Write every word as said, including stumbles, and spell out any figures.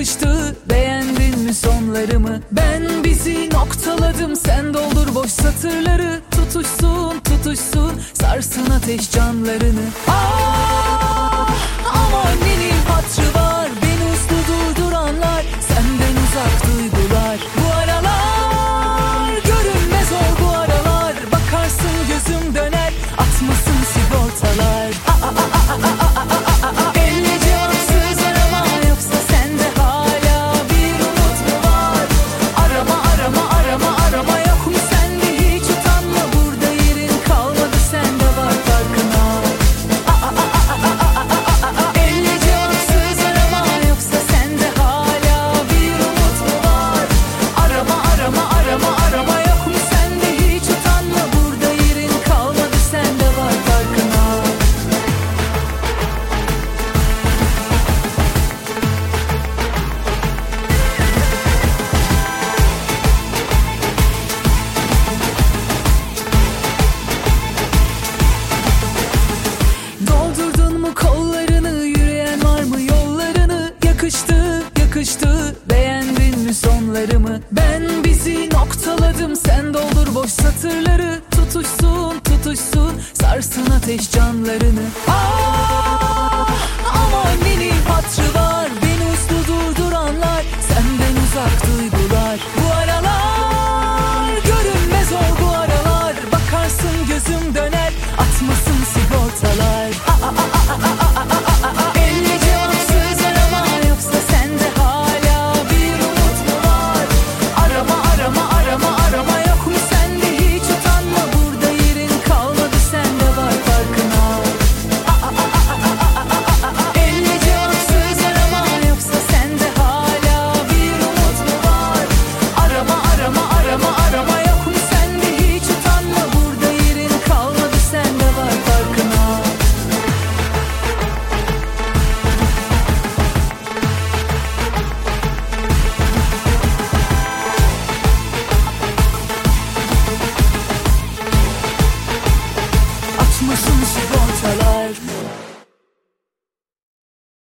yakıştı. Beğendin mi sonlarımı? Ben bizi noktaladım, sen doldur boş satırları. Tutuşsun tutuşsun sarsın ateş canlarını. Ah ama annenin hatrı var, beni uslu durduranlar, senden uzak duygular. Bu aralar görünmez ol, bu aralar bakarsın gözüm döner, atmasın sigortalar. Ah ah ah ah ah ah ah ah ah. Elle cevapsız arama, yoksa sende hala bir umut mu var? Arama arama arama arama, yok mu sende hiç utanma, burada yerin kalmadı, sende var farkına. Ah ah ah ah ah ah ah ah ah. Elle cevapsız arama, yoksa sende hala bir umut mu var? Arama arama arama arama, yok mu sende hiç utanma, burada yerin kalmadı, sende var farkına. Doldurdun mu kollarını, yürüyen var mı yollarını? Yakıştı yakıştı, beğendin mi sonlarımı? Ben bizi noktaladım, sen doldur boş satırları. Tutuşsun tutuşsun sarsın ateş canlarını. Ah ama annenin hatrı var, beni uslu durduranlar, senden uzak